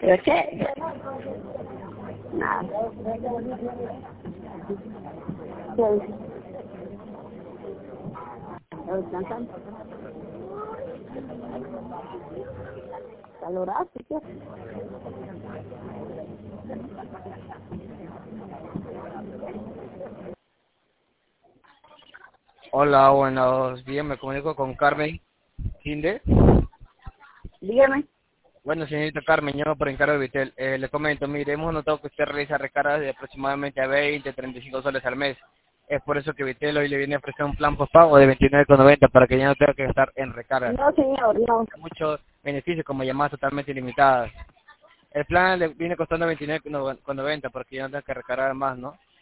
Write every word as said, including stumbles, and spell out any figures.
¿Pero qué? Nada. ¿Qué? ¿Estás descansando? ¿Valoraste qué? Hola, buenos días, me comunico con Carmen Kinde. Dígame. Bueno, señorita Carmen, yo por encargo de Vitel, eh, le comento, mire, hemos notado que usted realiza recargas de aproximadamente a veinte, treinta y cinco soles al mes. Es por eso que Vitel hoy le viene a ofrecer un plan postpago de veintinueve con noventa para que ya no tenga que gastar en recargas. No, señor, no. Muchos beneficios como llamadas totalmente ilimitadas. El plan le viene costando veintinueve con noventa porque ya no tenga que recargar más, ¿no?